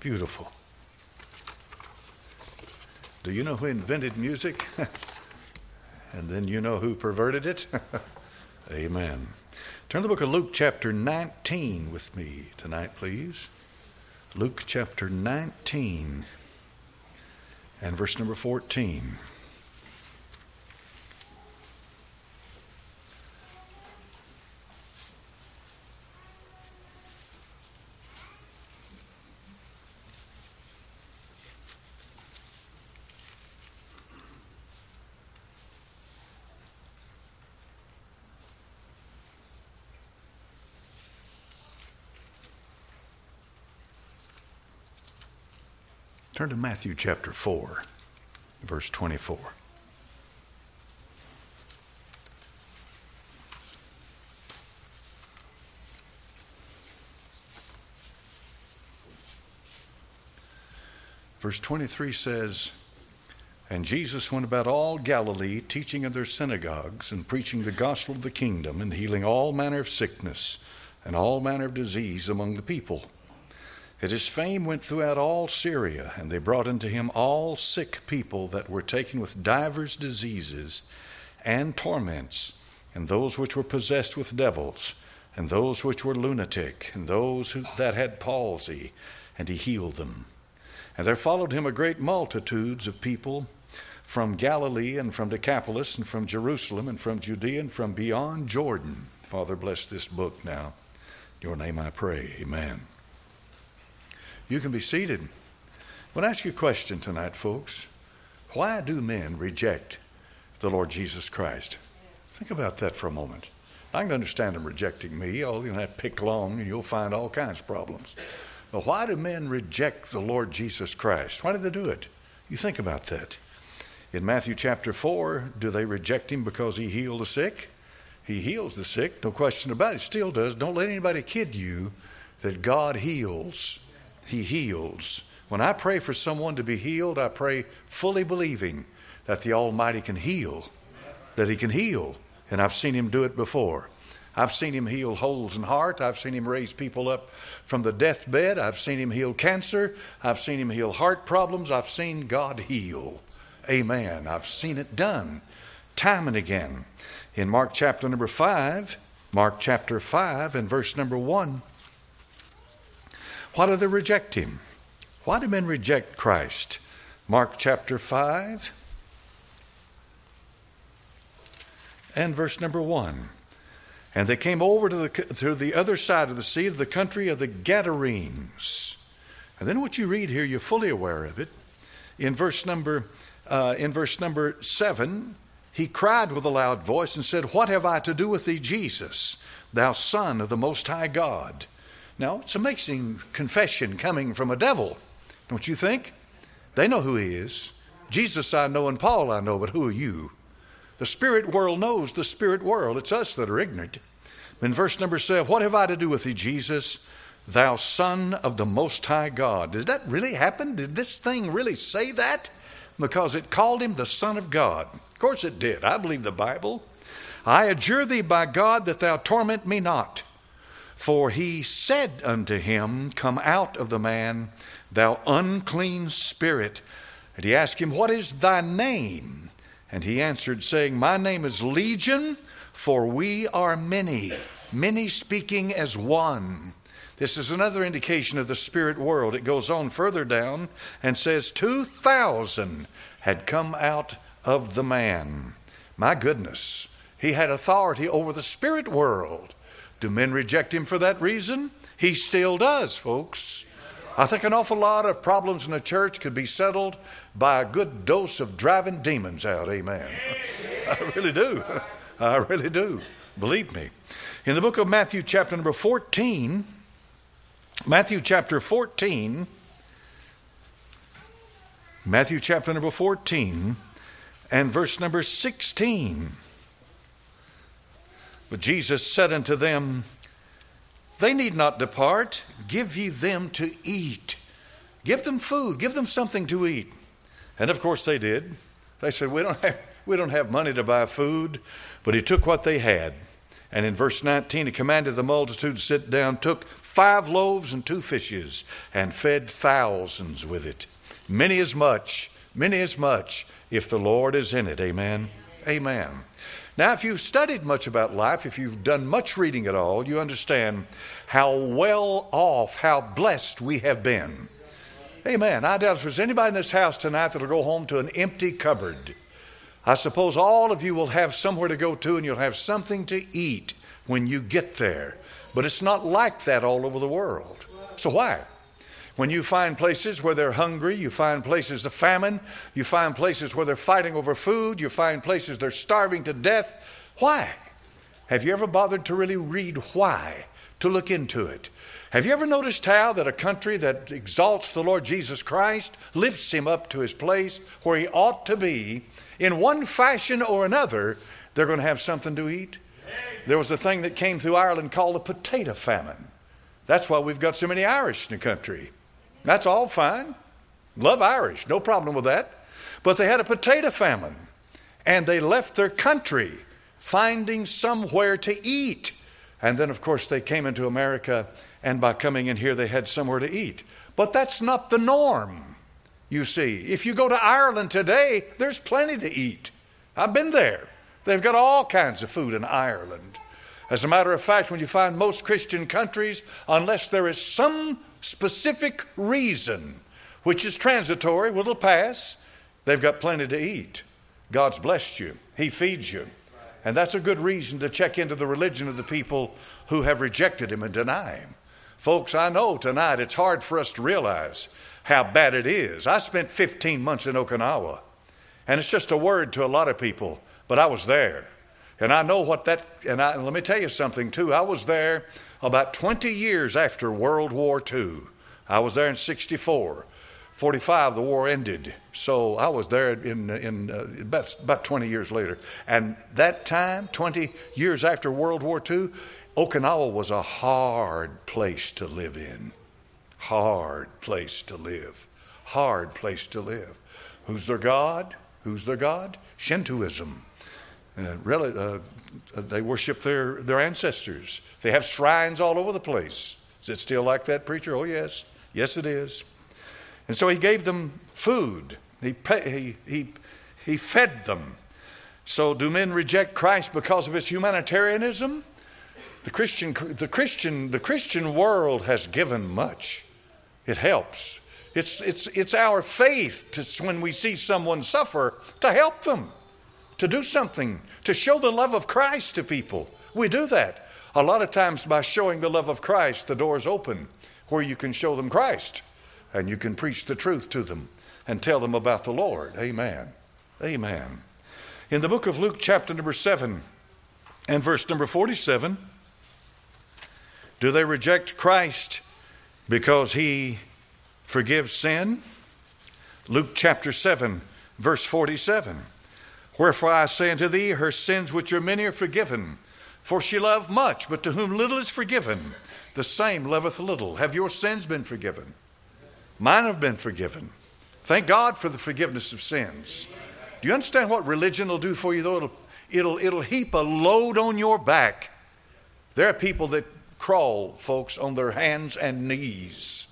beautiful. Do you know who invented music? And then you know who perverted it? Amen. Turn to the book of Luke chapter 19 with me tonight, please. Luke chapter 19 and verse number 14. Turn to Matthew chapter 4, verse 24. Verse 23 says, "And Jesus went about all Galilee, teaching in their synagogues and preaching the gospel of the kingdom and healing all manner of sickness and all manner of disease among the people. And his fame went throughout all Syria, and they brought unto him all sick people that were taken with divers diseases and torments, and those which were possessed with devils, and those which were lunatic, and those that had palsy, and he healed them. And there followed him a great multitudes of people from Galilee, and from Decapolis, and from Jerusalem, and from Judea, and from beyond Jordan." Father, bless this book now. In your name I pray, amen. You can be seated. I want to ask you a question tonight, folks. Why do men reject the Lord Jesus Christ? Think about that for a moment. I can understand them rejecting me. All you have to pick long and you'll find all kinds of problems. But why do men reject the Lord Jesus Christ? Why do they do it? You think about that. In Matthew chapter 4, do they reject him because he healed the sick? He heals the sick, no question about it. Still does. Don't let anybody kid you that God heals. He heals. When I pray for someone to be healed, I pray fully believing that the Almighty can heal, that he can heal. And I've seen him do it before. I've seen him heal holes in heart. I've seen him raise people up from the deathbed. I've seen him heal cancer. I've seen him heal heart problems. I've seen God heal. Amen. I've seen it done time and again. In Mark chapter number 5, Mark chapter 5 and verse number 1, why do they reject him? Why do men reject Christ? Mark chapter 5 and verse number 1. "And they came over to the other side of the sea, to the country of the Gadarenes." And then what you read here, you're fully aware of it. In verse number 7, "He cried with a loud voice and said, What have I to do with thee, Jesus, thou Son of the Most High God?" Now, it's amazing confession coming from a devil, don't you think? They know who he is. Jesus I know and Paul I know, but who are you? The spirit world knows the spirit world. It's us that are ignorant. In verse number 7, "What have I to do with thee, Jesus, thou Son of the Most High God?" Did that really happen? Did this thing really say that? Because it called him the Son of God. Of course it did. I believe the Bible. "I adjure thee by God that thou torment me not. For he said unto him, Come out of the man, thou unclean spirit. And he asked him, What is thy name? And he answered, saying, My name is Legion, for we are many. Many speaking as one." This is another indication of the spirit world. It goes on further down and says 2,000 had come out of the man. My goodness, he had authority over the spirit world. Do men reject him for that reason? He still does, folks. I think an awful lot of problems in the church could be settled by a good dose of driving demons out. Amen. I really do. I really do. Believe me. In the book of Matthew chapter number 14, Matthew chapter number 14 and verse number 16. "But Jesus said unto them, They need not depart. Give ye them to eat." Give them food. Give them something to eat. And of course they did. They said, we don't have money to buy food. But he took what they had And in verse 19, he commanded the multitude to sit down, took 5 loaves and 2 fishes, and fed thousands with it. Many as much, if the Lord is in it. Amen. Amen. Now, if you've studied much about life, if you've done much reading at all, you understand how well off, how blessed we have been. Amen. I doubt if there's anybody in this house tonight that'll go home to an empty cupboard. I suppose all of you will have somewhere to go to, and you'll have something to eat when you get there. But it's not like that all over the world. So why? When you find places where they're hungry, you find places of famine, you find places where they're fighting over food, you find places they're starving to death. Why? Have you ever bothered to really read why? To look into it? Have you ever noticed how that a country that exalts the Lord Jesus Christ, lifts him up to his place where he ought to be, in one fashion or another, they're going to have something to eat? There was a thing that came through Ireland called a potato famine. That's why we've got so many Irish in the country. That's all fine. Love Irish, no problem with that. But they had a potato famine, and they left their country finding somewhere to eat. And then, of course, they came into America, and by coming in here, they had somewhere to eat. But that's not the norm, you see. If you go to Ireland today, there's plenty to eat. I've been there. They've got all kinds of food in Ireland. As a matter of fact, when you find most Christian countries, unless there is some specific reason, which is transitory, will pass, they've got plenty to eat. God's blessed you. He feeds you. And that's a good reason to check into the religion of the people who have rejected him and deny him. Folks, I know tonight it's hard for us to realize how bad it is. I spent 15 months in Okinawa, and it's just a word to a lot of people, but I was there. And I know what that, and let me tell you something too. I was there about 20 years after World War II. I was there in 1964. 1945, the war ended. So I was there in about 20 years later. And that time, 20 years after World War II, Okinawa was a hard place to live in. Hard place to live. Hard place to live. Who's their God? Who's their God? Shintoism. They worship their ancestors. They have shrines all over the place. Is it still like that, preacher? Oh, yes. Yes, it is. And so he gave them food. He fed them. So do men reject Christ because of his humanitarianism? The Christian world has given much. It helps. It's our faith when we see someone suffer to help them, to do something, to show the love of Christ to people. We do that. A lot of times by showing the love of Christ, the doors open where you can show them Christ and you can preach the truth to them and tell them about the Lord. Amen. Amen. In the book of Luke, chapter number 7 and verse number 47, do they reject Christ because he forgives sin? Luke chapter 7, verse 47. Wherefore I say unto thee, her sins which are many are forgiven. For she loved much, but to whom little is forgiven, the same loveth little. Have your sins been forgiven? Mine have been forgiven. Thank God for the forgiveness of sins. Do you understand what religion will do for you, though? It'll heap a load on your back. There are people that crawl, folks, on their hands and knees,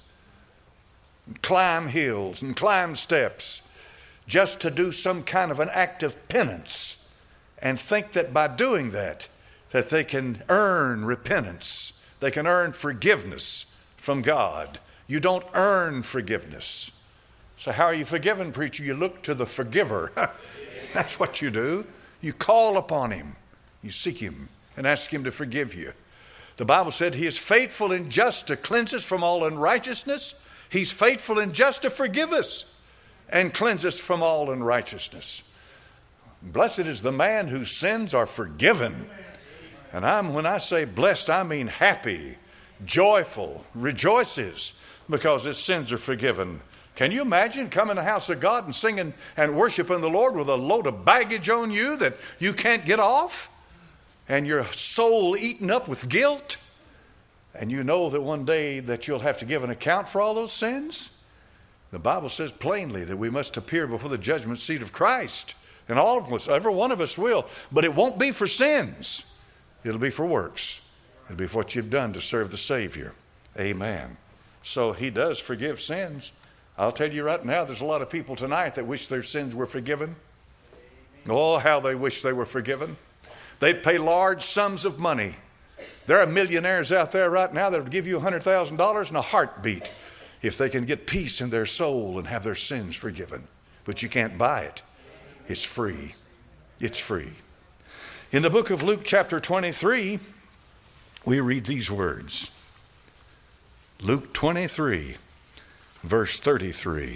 climb hills and climb steps, just to do some kind of an act of penance and think that by doing that they can earn repentance. They can earn forgiveness from God. You don't earn forgiveness. So how are you forgiven, preacher? You look to the forgiver. That's what you do. You call upon him. You seek him and ask him to forgive you. The Bible said he is faithful and just to cleanse us from all unrighteousness. He's faithful and just to forgive us and cleanse us from all unrighteousness. Blessed is the man whose sins are forgiven. And when I say blessed, I mean happy, joyful, rejoices because his sins are forgiven. Can you imagine coming to the house of God and singing and worshiping the Lord with a load of baggage on you that you can't get off? And your soul eaten up with guilt? And you know that one day that you'll have to give an account for all those sins? The Bible says plainly that we must appear before the judgment seat of Christ. And all of us, every one of us will. But it won't be for sins. It'll be for works. It'll be for what you've done to serve the Savior. Amen. So he does forgive sins. I'll tell you right now, there's a lot of people tonight that wish their sins were forgiven. Oh, how they wish they were forgiven. They'd pay large sums of money. There are millionaires out there right now that would give you $100,000 in a heartbeat if they can get peace in their soul and have their sins forgiven. But you can't buy it. It's free. It's free. In the book of Luke chapter 23, we read these words. Luke 23, verse 33.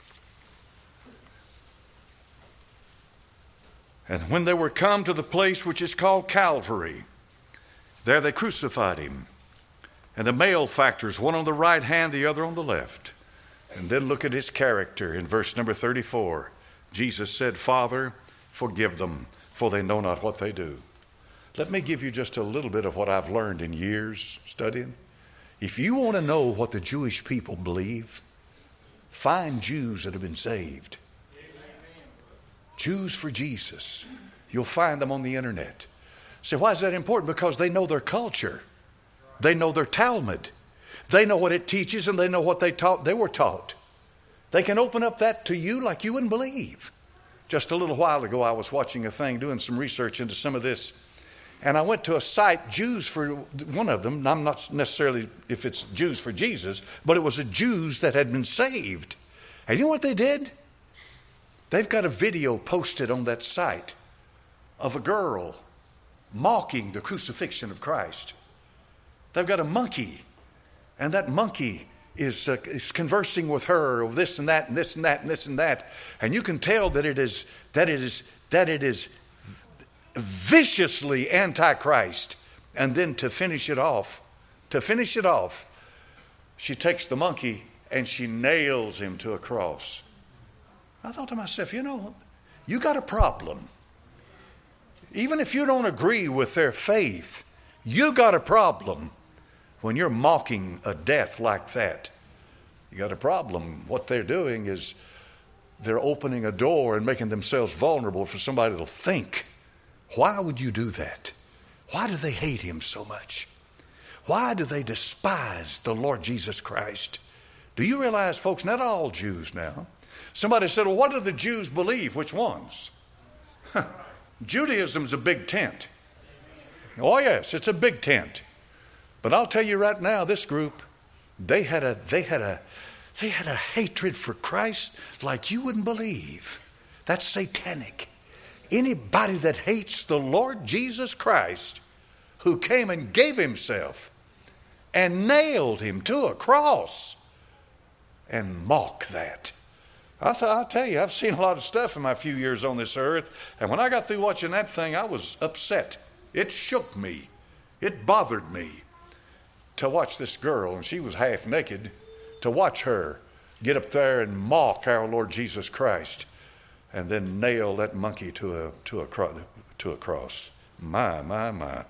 And when they were come to the place which is called Calvary, there they crucified him, and the malefactors, one on the right hand, the other on the left. And then look at his character in verse number 34. Jesus said, Father, forgive them, for they know not what they do. Let me give you just a little bit of what I've learned in years studying. If you want to know what the Jewish people believe, find Jews that have been saved. Jews for Jesus. You'll find them on the internet. So why is that important? Because they know their culture. They know their Talmud. They know what it teaches, and they know what they were taught. They can open up that to you like you wouldn't believe. Just a little while ago, I was watching a thing, doing some research into some of this. And I went to a site, Jews for one of them. I'm not necessarily if it's Jews for Jesus, but it was a Jews that had been saved. And you know what they did? They've got a video posted on that site of a girl mocking the crucifixion of Christ. They've got a monkey, and that monkey is conversing with her of this and that and this and that and this and that. And you can tell that it is viciously antichrist. And then to finish it off, she takes the monkey and she nails him to a cross. I thought to myself, you got a problem. Even if you don't agree with their faith, you got a problem when you're mocking a death like that. You got a problem. What they're doing is they're opening a door and making themselves vulnerable for somebody to think. Why would you do that? Why do they hate him so much? Why do they despise the Lord Jesus Christ? Do you realize, folks, not all Jews now. Somebody said, well, what do the Jews believe? Which ones? Judaism's a big tent. Oh, yes, it's a big tent. But I'll tell you right now, this group, they had a hatred for Christ like you wouldn't believe. That's satanic. Anybody that hates the Lord Jesus Christ, who came and gave himself and nailed him to a cross, and mock that. I'll tell you, I've seen a lot of stuff in my few years on this earth, and when I got through watching that thing, I was upset. It shook me. It bothered me to watch this girl, and she was half naked, to watch her get up there and mock our Lord Jesus Christ and then nail that monkey to a cross. My. My.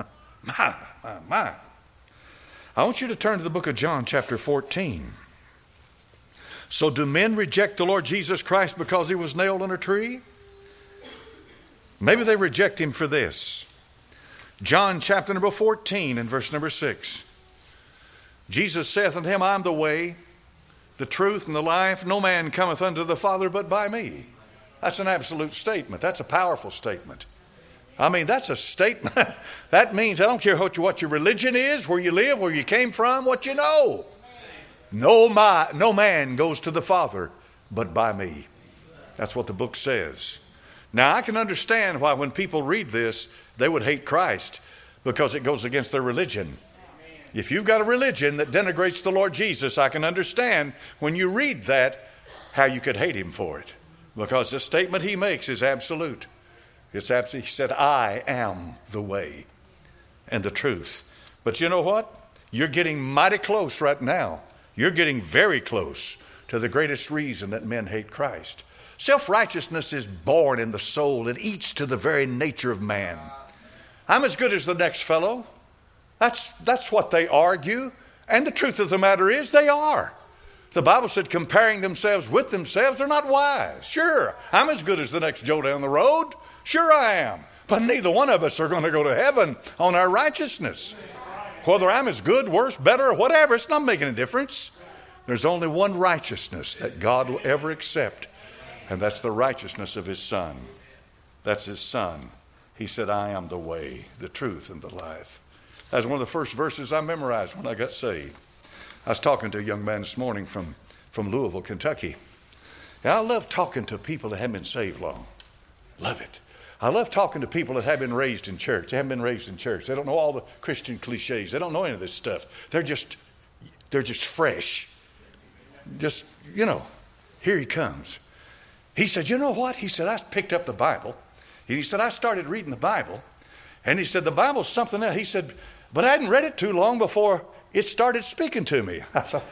I want you to turn to the book of John chapter 14. So do men reject the Lord Jesus Christ because he was nailed on a tree? Maybe they reject him for this. John chapter number 14 and verse number 6. Jesus saith unto him, I am the way, the truth, and the life. No man cometh unto the Father but by me. That's an absolute statement. That's a powerful statement. I mean, that's a statement. That means I don't care what your religion is, where you live, where you came from, what you know. No man goes to the Father but by me. That's what the book says. Now, I can understand why when people read this, they would hate Christ because it goes against their religion. If you've got a religion that denigrates the Lord Jesus, I can understand when you read that how you could hate him for it. Because the statement he makes is absolute. It's absolute. He said, I am the way and the truth. But you know what? You're getting mighty close right now. You're getting very close to the greatest reason that men hate Christ. Self-righteousness is born in the soul. It eats to the very nature of man. I'm as good as the next fellow. That's what they argue. And the truth of the matter is they are. The Bible said comparing themselves with themselves, they're not wise. Sure, I'm as good as the next Joe down the road. Sure I am. But neither one of us are going to go to heaven on our righteousness. Whether I'm as good, worse, better, or whatever, it's not making a difference. There's only one righteousness that God will ever accept, and that's the righteousness of his Son. That's his Son. He said, I am the way, the truth, and the life. That's one of the first verses I memorized when I got saved. I was talking to a young man this morning from Louisville, Kentucky. And I love talking to people that haven't been saved long. Love it. I love talking to people that haven't been raised in church. They haven't been raised in church. They don't know all the Christian cliches. They don't know any of this stuff. They're just fresh. Just, here he comes. He said, you know what? He said, I picked up the Bible. And he said, I started reading the Bible. And he said, the Bible's something else. He said, but I hadn't read it too long before it started speaking to me. I thought,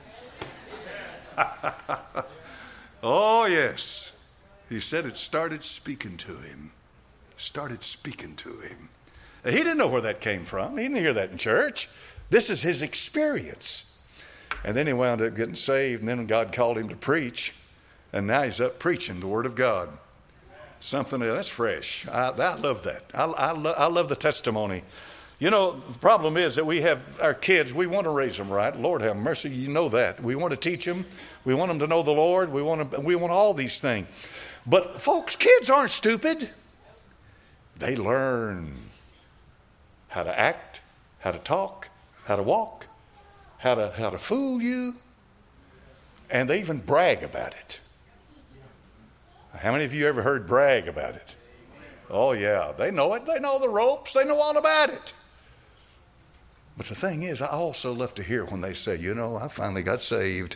oh, yes. He said it started speaking to him. Started speaking to him. He didn't know where that came from. He didn't hear that in church. This is his experience. And then he wound up getting saved, and then God called him to preach. And now he's up preaching the Word of God. Something that's fresh. I love that. I love the testimony. The problem is that we have our kids, we want to raise them right. Lord have mercy, you know that. We want to teach them. We want them to know the Lord. We want all these things. But folks, kids aren't stupid. They learn how to act, how to talk, how to walk, how to fool you. And they even brag about it. How many of you ever heard brag about it? Oh, yeah. They know it. They know the ropes. They know all about it. But the thing is, I also love to hear when they say, I finally got saved.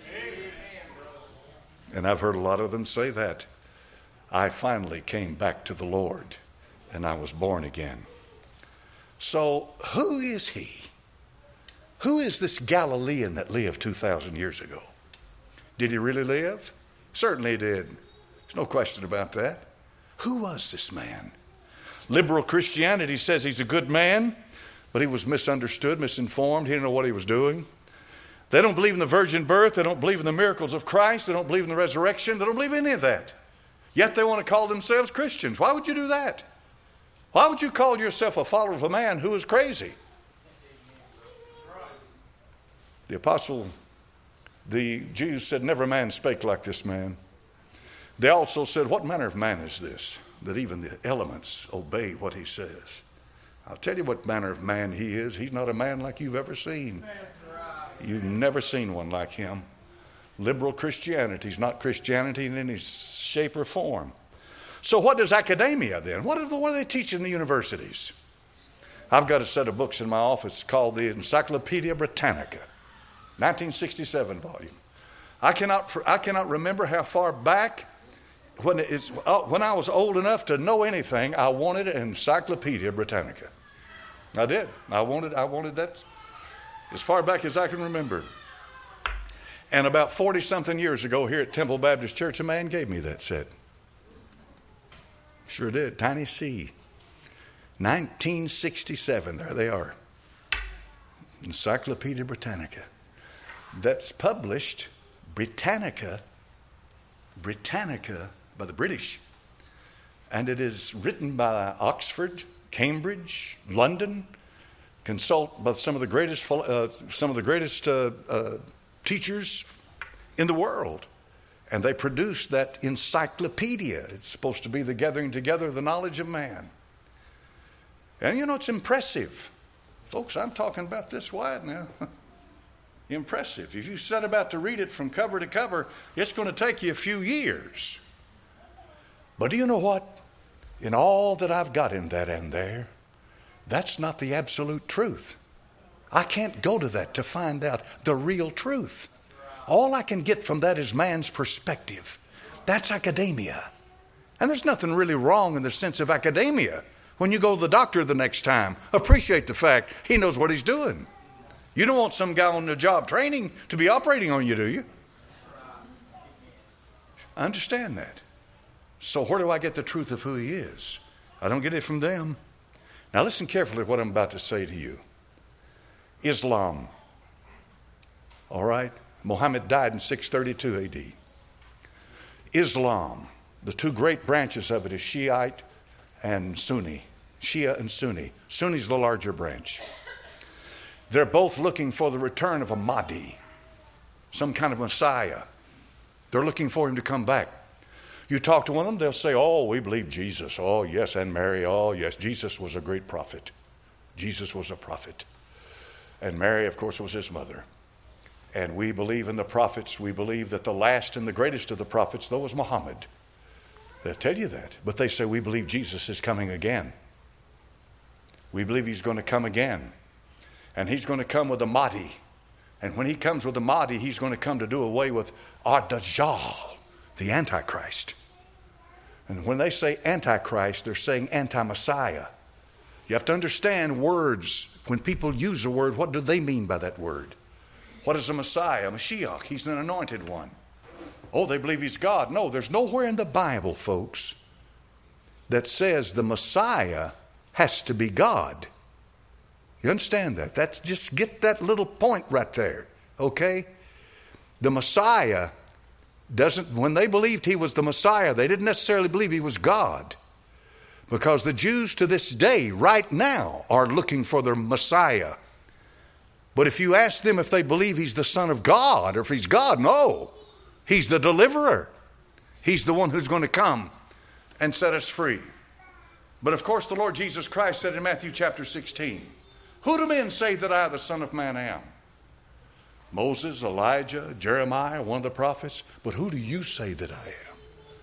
And I've heard a lot of them say that. I finally came back to the Lord and I was born again. So who is he? Who is this Galilean that lived 2,000 years ago? Did he really live? Certainly he did. There's no question about that. Who was this man? Liberal Christianity says he's a good man, but he was misunderstood, misinformed. He didn't know what he was doing. They don't believe in the virgin birth. They don't believe in the miracles of Christ. They don't believe in the resurrection. They don't believe in any of that. Yet they want to call themselves Christians. Why would you do that? Why would you call yourself a follower of a man who is crazy? The Jews said, never man spake like this man. They also said, what manner of man is this, that even the elements obey what he says? I'll tell you what manner of man he is. He's not a man like you've ever seen. You've never seen one like him. Liberal Christianity is not Christianity in any shape or form. So what does academia then? What do they teach in the universities? I've got a set of books in my office called the Encyclopedia Britannica, 1967 volume. I cannot remember how far back when I was old enough to know anything. I wanted an Encyclopedia Britannica. I did. I wanted that as far back as I can remember. And about 40-something years ago here at Temple Baptist Church, a man gave me that set. Sure did. Tiny C. 1967. There they are. Encyclopedia Britannica. That's published, Britannica by the British. And it is written by Oxford, Cambridge, London, consult by some of the greatest teachers in the world. And they produced that encyclopedia. It's supposed to be the gathering together of the knowledge of man. And it's impressive. Folks, I'm talking about this wide now. Impressive. If you set about to read it from cover to cover, it's going to take you a few years. But do you know what? In all that I've got in that and there, that's not the absolute truth. I can't go to that to find out the real truth. All I can get from that is man's perspective. That's academia. And there's nothing really wrong in the sense of academia. When you go to the doctor the next time, appreciate the fact he knows what he's doing. You don't want some guy on the job training to be operating on you, do you? I understand that. So where do I get the truth of who he is? I don't get it from them. Now listen carefully to what I'm about to say to you. Islam. All right? Muhammad died in 632 AD. Islam, the two great branches of it is Shiite and Sunni. Shia and Sunni. Sunni's the larger branch. They're both looking for the return of a Mahdi, some kind of Messiah. They're looking for him to come back. You talk to one of them, they'll say, oh, we believe Jesus. Oh, yes, and Mary. Oh, yes, Jesus was a great prophet. Jesus was a prophet. And Mary, of course, was his mother. And we believe in the prophets. We believe that the last and the greatest of the prophets, though, was Muhammad. They'll tell you that. But they say, we believe Jesus is coming again. We believe he's going to come again. And he's going to come with a Mahdi. And when he comes with a Mahdi, he's going to come to do away with Ad-Dajjal, the Antichrist. And when they say Antichrist, they're saying anti-Messiah. You have to understand words. When people use a word, what do they mean by that word? What is a Messiah? A Mashiach. He's an anointed one. Oh, they believe he's God. No, there's nowhere in the Bible, folks, that says the Messiah has to be God. You understand that? That's just get that little point right there, okay? The Messiah doesn't, when they believed he was the Messiah, they didn't necessarily believe he was God. Because the Jews to this day, right now, are looking for their Messiah. But if you ask them if they believe he's the Son of God or if he's God, no. He's the deliverer. He's the one who's going to come and set us free. But of course, the Lord Jesus Christ said in Matthew chapter 16, who do men say that I, the Son of Man, am? Moses, Elijah, Jeremiah, one of the prophets. But who do you say that I am?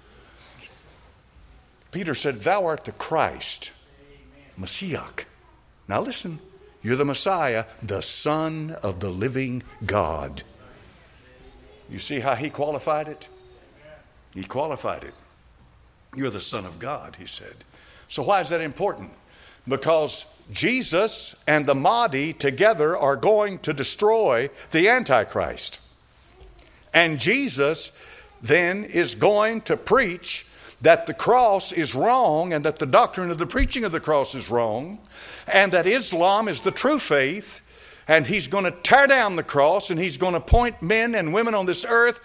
Peter said, thou art the Christ, Mashiach. Now listen, you're the Messiah, the Son of the living God. You see how he qualified it? He qualified it. You're the Son of God, he said. So why is that important? Because Jesus and the Mahdi together are going to destroy the Antichrist. And Jesus then is going to preach that the cross is wrong and that the doctrine of the preaching of the cross is wrong and that Islam is the true faith, and he's going to tear down the cross and he's going to point men and women on this earth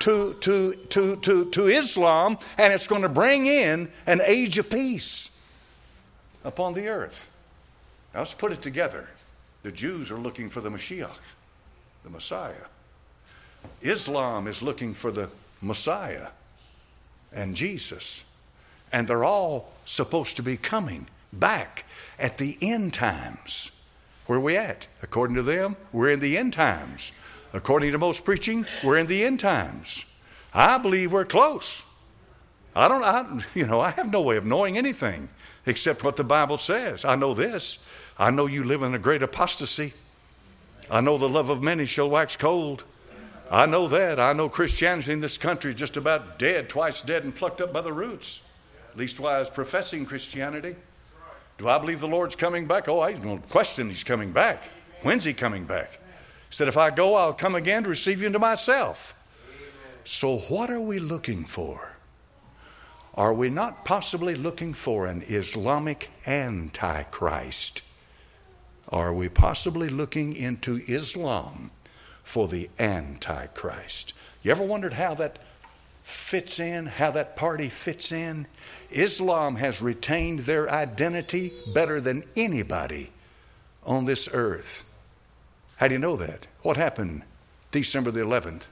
to Islam, and it's going to bring in an age of peace upon the earth. Now let's put it together. The Jews are looking for the Mashiach, the Messiah. Islam is looking for the Messiah and Jesus. And they're all supposed to be coming back at the end times. Where are we at? According to them, we're in the end times. According to most preaching, we're in the end times. I believe we're close. I have no way of knowing anything except what the Bible says. I know this. I know you live in a great apostasy. I know the love of many shall wax cold. I know that. I know Christianity in this country is just about dead, twice dead and plucked up by the roots. Leastwise, professing Christianity. Do I believe the Lord's coming back? Oh, I don't question he's coming back. When's he coming back? He said, if I go, I'll come again to receive you into myself. So what are we looking for? Are we not possibly looking for an Islamic Antichrist? Are we possibly looking into Islam for the Antichrist? You ever wondered how that fits in, how that party fits in? Islam has retained their identity better than anybody on this earth. How do you know that? What happened September the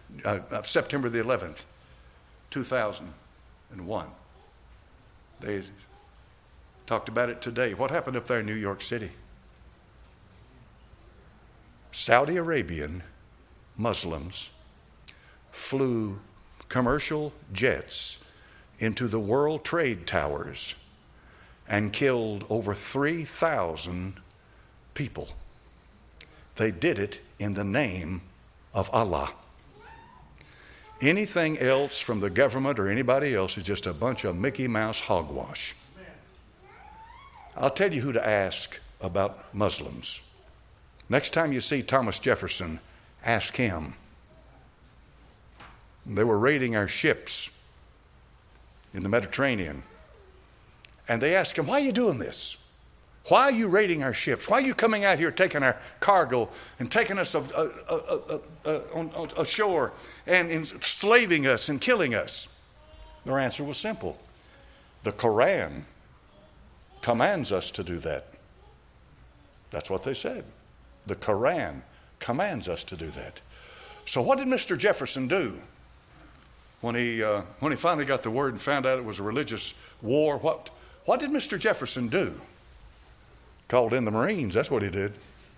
11th, 2001? They talked about it today. What happened up there in New York City? Saudi Arabian Muslims flew commercial jets into the World Trade Towers and killed over 3,000 people. They did it in the name of Allah. Anything else from the government or anybody else is just a bunch of Mickey Mouse hogwash. I'll tell you who to ask about Muslims. Next time you see Thomas Jefferson, ask him. They were raiding our ships in the Mediterranean. And they asked him, why are you doing this? Why are you raiding our ships? Why are you coming out here taking our cargo and taking us ashore and enslaving us and killing us? Their answer was simple. The Quran commands us to do that. That's what they said. The Quran commands us to do that. So what did Mr. Jefferson do when he finally got the word and found out it was a religious war? What did Mr. Jefferson do? Called in the Marines. That's what he did.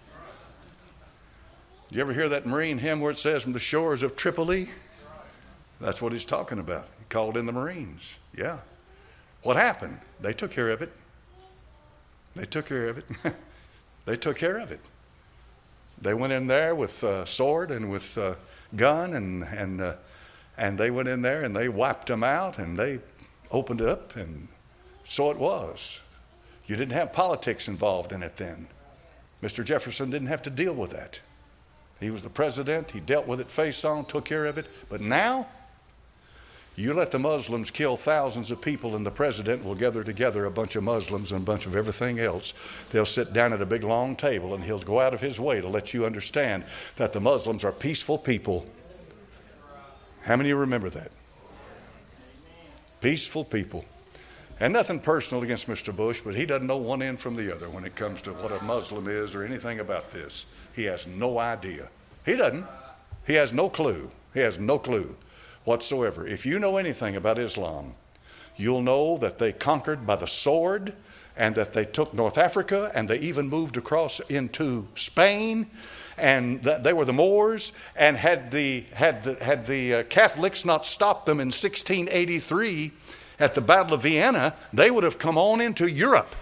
You ever hear that Marine hymn where it says, from the shores of Tripoli? That's what he's talking about. He called in the Marines. Yeah. What happened? They took care of it. They took care of it. They took care of it. They went in there with sword and with gun, and they went in there and they wiped them out, and they opened it up, and so it was. You didn't have politics involved in it then. Mr. Jefferson didn't have to deal with that. He was the president. He dealt with it face on, took care of it. But now, you let the Muslims kill thousands of people, and the president will gather together a bunch of Muslims and a bunch of everything else. They'll sit down at a big long table, and he'll go out of his way to let you understand that the Muslims are peaceful people. How many of you remember that? Peaceful people. And nothing personal against Mr. Bush, but he doesn't know one end from the other when it comes to what a Muslim is or anything about this. He has no idea. He doesn't. He has no clue. He has no clue whatsoever. If you know anything about Islam, you'll know that they conquered by the sword, and that they took North Africa, and they even moved across into Spain, and they were the Moors. And had the Catholics not stopped them in 1683 at the Battle of Vienna, they would have come on into Europe.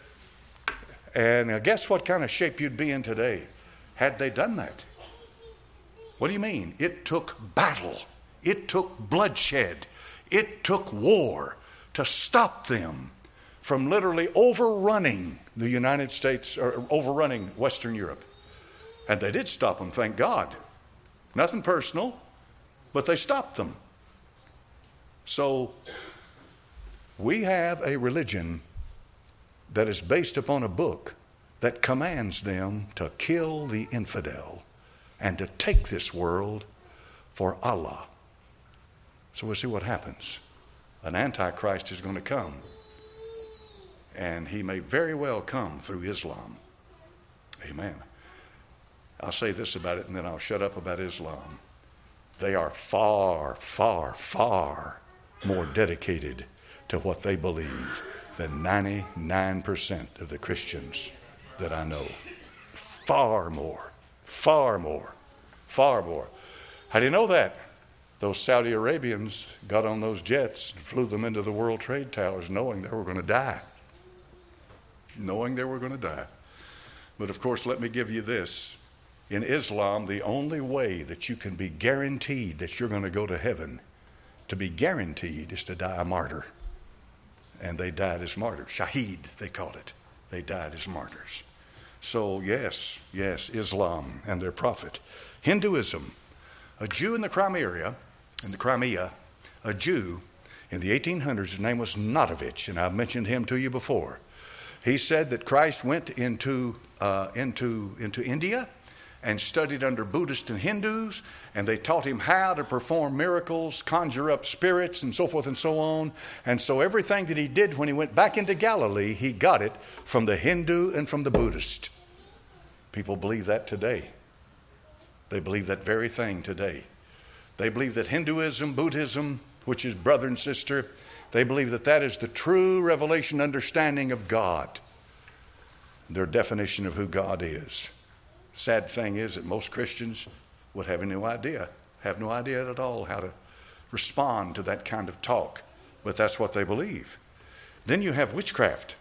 And guess what kind of shape you'd be in today had they done that? What do you mean? It took battle. It took bloodshed. It took war to stop them from literally overrunning the United States, or overrunning Western Europe. And they did stop them, thank God. Nothing personal, but they stopped them. So we have a religion that is based upon a book that commands them to kill the infidel and to take this world for Allah. So we'll see what happens. An Antichrist is going to come, and he may very well come through Islam. Amen. I'll say this about it, and then I'll shut up about Islam. They are far, far, far more dedicated to what they believe than 99% of the Christians that I know. Far more, far more, far more. How do you know that? Those Saudi Arabians got on those jets and flew them into the World Trade Towers knowing they were going to die. Knowing they were going to die. But of course, let me give you this. In Islam, the only way that you can be guaranteed that you're going to go to heaven, to be guaranteed, is to die a martyr. And they died as martyrs. Shaheed, they call it. They died as martyrs. So yes, Islam and their prophet. Hinduism. A Jew in the Crimea, a Jew in the 1800s, his name was Notovich, and I've mentioned him to you before. He said that Christ went into India and studied under Buddhists and Hindus, and they taught him how to perform miracles, conjure up spirits, and so forth and so on. And so everything that he did when he went back into Galilee, he got it from the Hindu and from the Buddhist. People believe that today. They believe that very thing today. They believe that Hinduism, Buddhism, which is brother and sister, they believe that that is the true revelation understanding of God, their definition of who God is. Sad thing is that most Christians would have no idea at all how to respond to that kind of talk. But that's what they believe. Then you have witchcraft,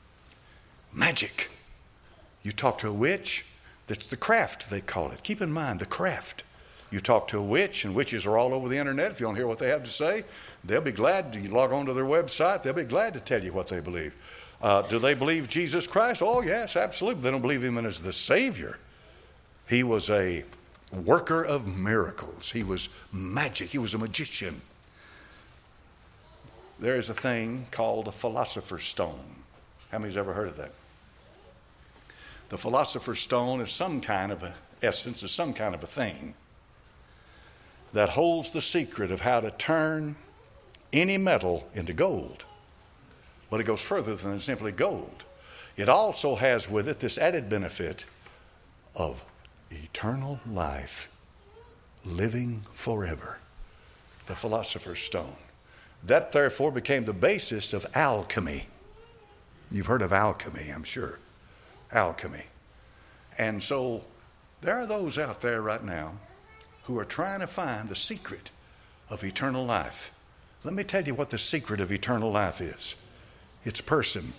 magic. You talk to a witch, that's the craft, they call it. Keep in mind, the craft. You talk to a witch, and witches are all over the internet. If you don't hear what they have to say, they'll be glad to log on to their website. They'll be glad to tell you what they believe. Do they believe Jesus Christ? Oh, yes, absolutely. They don't believe him as the Savior. He was a worker of miracles. He was magic. He was a magician. There is a thing called a philosopher's stone. How many's ever heard of that? The philosopher's stone is some kind of essence, is some kind of a thing that holds the secret of how to turn any metal into gold. But it goes further than simply gold. It also has with it this added benefit of eternal life, living forever. The philosopher's stone. That therefore became the basis of alchemy. You've heard of alchemy, I'm sure. Alchemy. And so there are those out there right now who are trying to find the secret of eternal life. Let me tell you what the secret of eternal life is. It's person.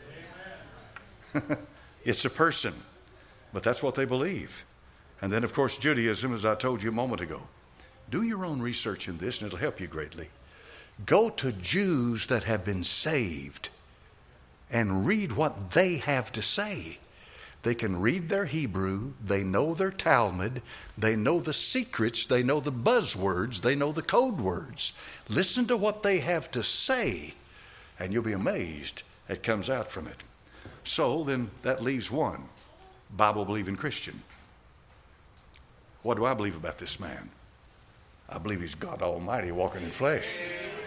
It's a person. But that's what they believe. And then, of course, Judaism, as I told you a moment ago. Do your own research in this, and it'll help you greatly. Go to Jews that have been saved and read what they have to say. They can read their Hebrew, they know their Talmud, they know the secrets, they know the buzzwords, they know the code words. Listen to what they have to say, and you'll be amazed it comes out from it. So then that leaves one, Bible-believing Christian. What do I believe about this man? I believe he's God Almighty walking in flesh.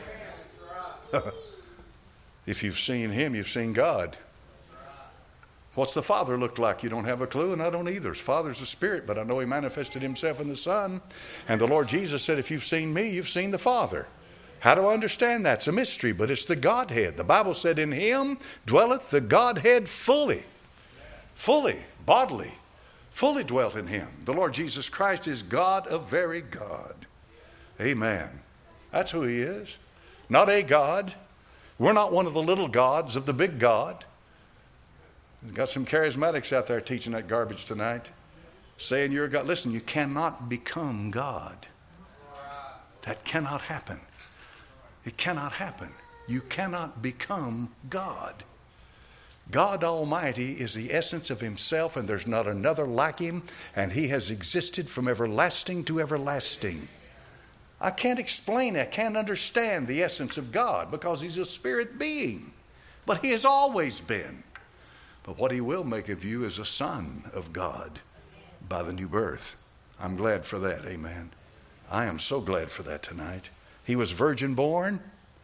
If you've seen him, you've seen God. What's the Father look like? You don't have a clue, and I don't either. His Father's a spirit, but I know he manifested himself in the Son. And the Lord Jesus said, if you've seen me, you've seen the Father. How do I understand that? It's a mystery, but it's the Godhead. The Bible said, in him dwelleth the Godhead fully, bodily, fully dwelt in him. The Lord Jesus Christ is God of very God. Amen. That's who he is. Not a God. We're not one of the little gods of the big God. We've got some charismatics out there teaching that garbage tonight, saying you're God. Listen, you cannot become God. That cannot happen. It cannot happen. You cannot become God. God Almighty is the essence of himself, and there's not another like him, and he has existed from everlasting to everlasting. I can't explain it. I can't understand the essence of God because he's a spirit being. But he has always been. But what he will make of you is a son of God by the new birth. I'm glad for that. Amen. I am so glad for that tonight. He was virgin born.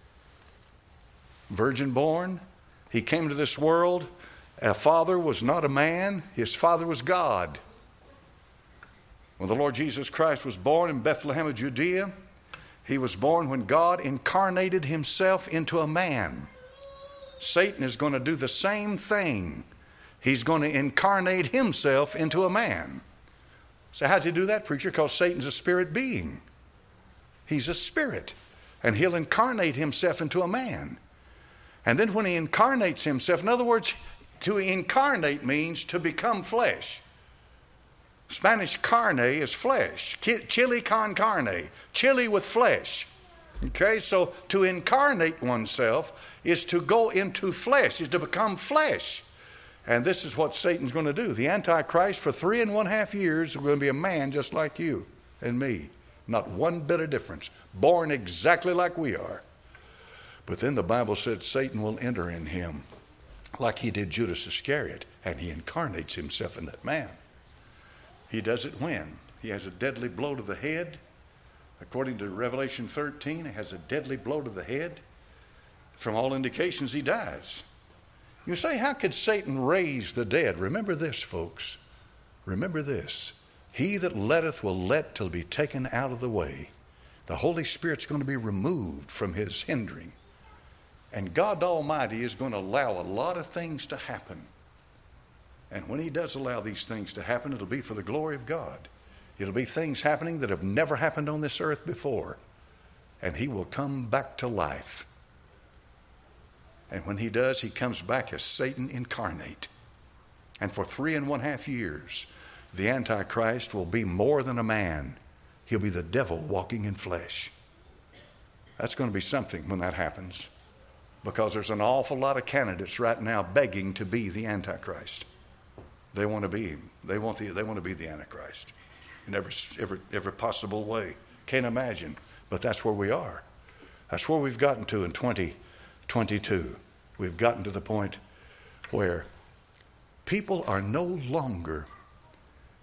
Virgin born. He came to this world. A father was not a man. His father was God. When the Lord Jesus Christ was born in Bethlehem of Judea, he was born when God incarnated himself into a man. Satan is going to do the same thing. He's going to incarnate himself into a man. So how does he do that, preacher? Because Satan's a spirit being. He's a spirit. And he'll incarnate himself into a man. And then when he incarnates himself, in other words, to incarnate means to become flesh. Spanish carne is flesh. Chili con carne. Chili with flesh. Okay, so to incarnate oneself is to go into flesh, is to become flesh. And this is what Satan's going to do. The Antichrist for 3.5 years is going to be a man just like you and me. Not one bit of difference. Born exactly like we are. But then the Bible said Satan will enter in him like he did Judas Iscariot, and he incarnates himself in that man. He does it when? He has a deadly blow to the head. According to Revelation 13, he has a deadly blow to the head. From all indications, he dies. You say, how could Satan raise the dead? Remember this, folks. Remember this. He that letteth will let till be taken out of the way. The Holy Spirit's going to be removed from his hindering. And God Almighty is going to allow a lot of things to happen. And when he does allow these things to happen, it'll be for the glory of God. It'll be things happening that have never happened on this earth before. And he will come back to life. And when he does, he comes back as Satan incarnate. And for 3.5 years, the Antichrist will be more than a man. He'll be the devil walking in flesh. That's going to be something when that happens. Because there's an awful lot of candidates right now begging to be the Antichrist. They want to be him. They want to be the Antichrist in every possible way. Can't imagine. But that's where we are. That's where we've gotten to in 2022. We've gotten to the point where people are no longer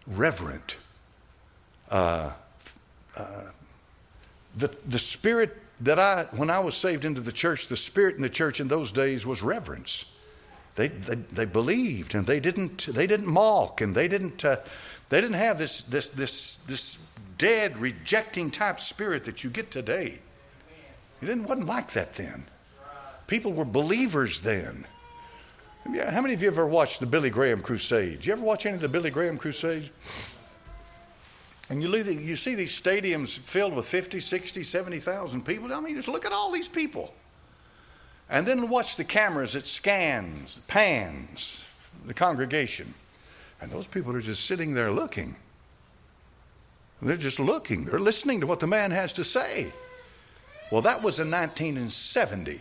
reverent. The spirit that when I was saved into the church, the spirit in the church in those days was reverence. They believed, and they didn't mock, and they didn't have this dead, rejecting type spirit that you get today. It wasn't like that then. People were believers then. How many of you ever watched the Billy Graham Crusades? You ever watch any of the Billy Graham Crusades? And you see these stadiums filled with 50, 60, 70,000 people. I mean, just look at all these people. And then watch the cameras. It pans the congregation. And those people are just sitting there looking. They're just looking. They're listening to what the man has to say. Well, that was in 1970,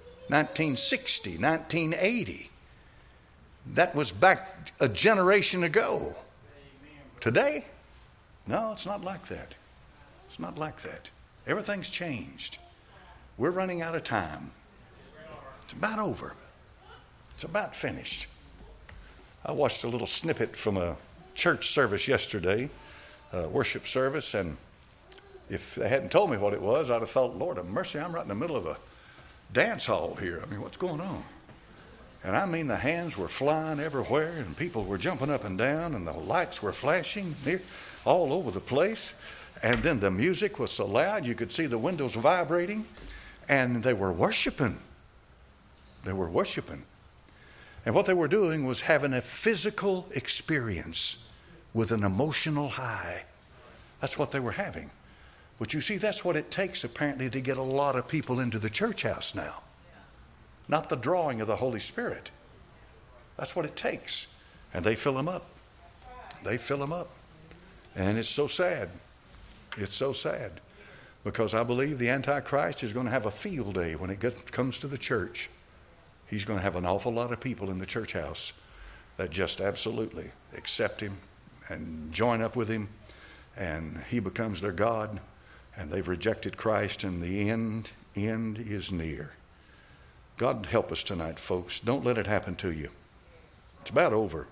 1960, 1980. That was back a generation ago. Today? No, it's not like that. It's not like that. Everything's changed. We're running out of time. It's about over. It's about finished. I watched a little snippet from a church service yesterday, a worship service, and if they hadn't told me what it was, I'd have thought, Lord have mercy, I'm right in the middle of a dance hall here. I mean, what's going on? And I mean, the hands were flying everywhere, and people were jumping up and down, and the lights were flashing all over the place. And then the music was so loud, you could see the windows vibrating, and they were worshiping. They were worshiping. And what they were doing was having a physical experience with an emotional high. That's what they were having. But you see, that's what it takes apparently to get a lot of people into the church house now. Not the drawing of the Holy Spirit. That's what it takes. And they fill them up. They fill them up. And it's so sad. It's so sad. Because I believe the Antichrist is going to have a field day when it comes to the church. He's going to have an awful lot of people in the church house that just absolutely accept him and join up with him. And he becomes their God. And they've rejected Christ, and the end is near. God help us tonight, folks. Don't let it happen to you. It's about over.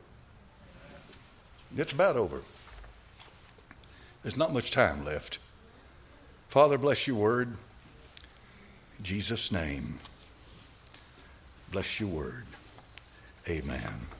It's about over. There's not much time left. Father, bless your word. In Jesus' name. Bless your word. Amen.